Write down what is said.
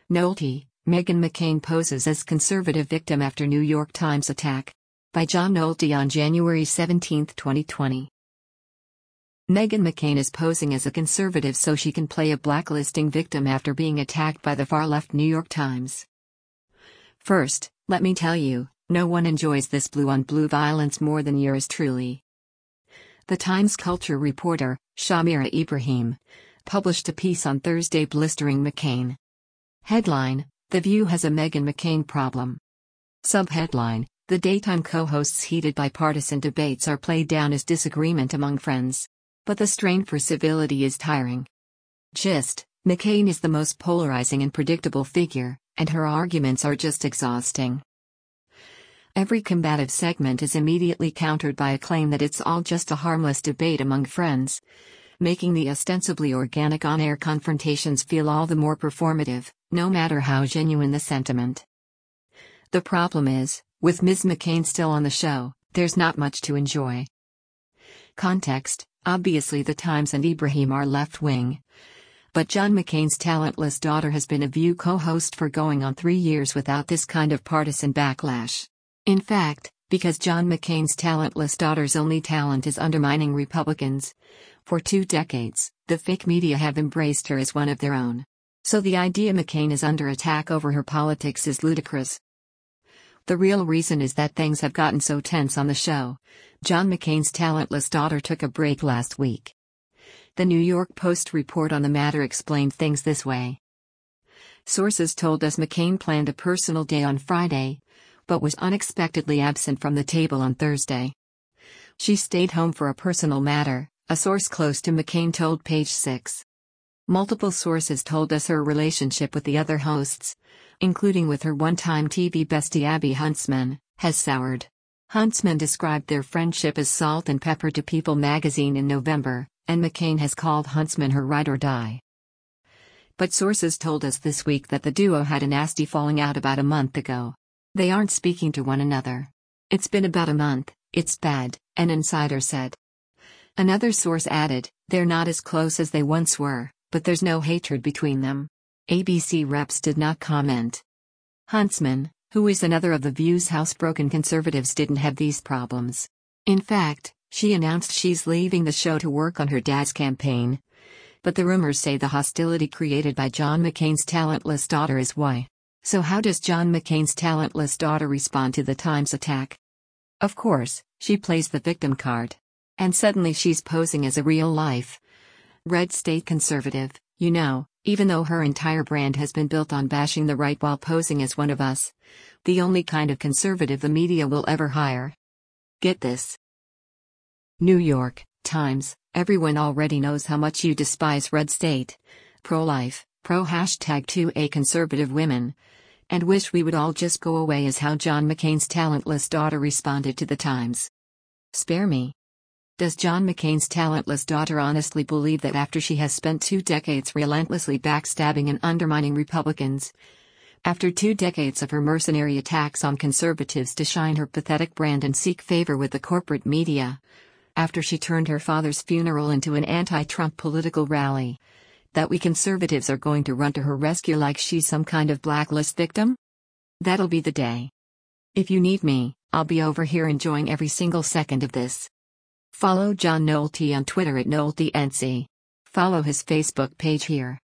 Nolte, Meghan McCain poses as conservative victim after New York Times attack. By John Nolte on January 17, 2020. Meghan McCain is posing as a conservative so she can play a blacklisting victim after being attacked by the far-left New York Times. First, let me tell you, no one enjoys this blue-on-blue violence more than yours truly. The Times culture reporter, Shamira Ibrahim, published a piece on Thursday blistering McCain. Headline: The View has a Meghan McCain problem. Subheadline: The daytime co-hosts' heated bipartisan debates are played down as disagreement among friends. But the strain for civility is tiring. Gist: McCain is the most polarizing and predictable figure, and her arguments are just exhausting. Every combative segment is immediately countered by a claim that it's all just a harmless debate among friends, making the ostensibly organic on-air confrontations feel all the more performative, no matter how genuine the sentiment. The problem is, with Ms. McCain still on the show, there's not much to enjoy. Context: obviously the Times and Ibrahim are left-wing. But John McCain's talentless daughter has been a View co-host for going on 3 years without this kind of partisan backlash. In fact, because John McCain's talentless daughter's only talent is undermining Republicans, for 2 decades, the fake media have embraced her as one of their own. So the idea McCain is under attack over her politics is ludicrous. The real reason is that things have gotten so tense on the show. John McCain's talentless daughter took a break last week. The New York Post report on the matter explained things this way. Sources told us McCain planned a personal day on Friday, but was unexpectedly absent from the table on Thursday. She stayed home for a personal matter, a source close to McCain told Page Six. Multiple sources told us her relationship with the other hosts, including with her one-time TV bestie Abby Huntsman, has soured. Huntsman described their friendship as salt and pepper to People magazine in November, and McCain has called Huntsman her ride or die. But sources told us this week that the duo had a nasty falling out about a month ago. They aren't speaking to one another. It's been about a month, it's bad, an insider said. Another source added, they're not as close as they once were, but there's no hatred between them. ABC reps did not comment. Huntsman, who is another of the View's housebroken conservatives, didn't have these problems. In fact, she announced she's leaving the show to work on her dad's campaign. But the rumors say the hostility created by John McCain's talentless daughter is why. So how does John McCain's talentless daughter respond to the Times attack? Of course, she plays the victim card. And suddenly she's posing as a real-life red state conservative, you know, even though her entire brand has been built on bashing the right while posing as one of us. The only kind of conservative the media will ever hire. Get this. New York Times, everyone already knows how much you despise red state, pro-life, pro-#2A conservative women, and wish we would all just go away is how John McCain's talentless daughter responded to the Times. Spare me. Does John McCain's talentless daughter honestly believe that after she has spent 2 decades relentlessly backstabbing and undermining Republicans, after 2 decades of her mercenary attacks on conservatives to shine her pathetic brand and seek favor with the corporate media, after she turned her father's funeral into an anti-Trump political rally, that we conservatives are going to run to her rescue like she's some kind of blacklist victim? That'll be the day. If you need me, I'll be over here enjoying every single second of this. Follow John Nolte on Twitter @NolteNC. Follow his Facebook page here.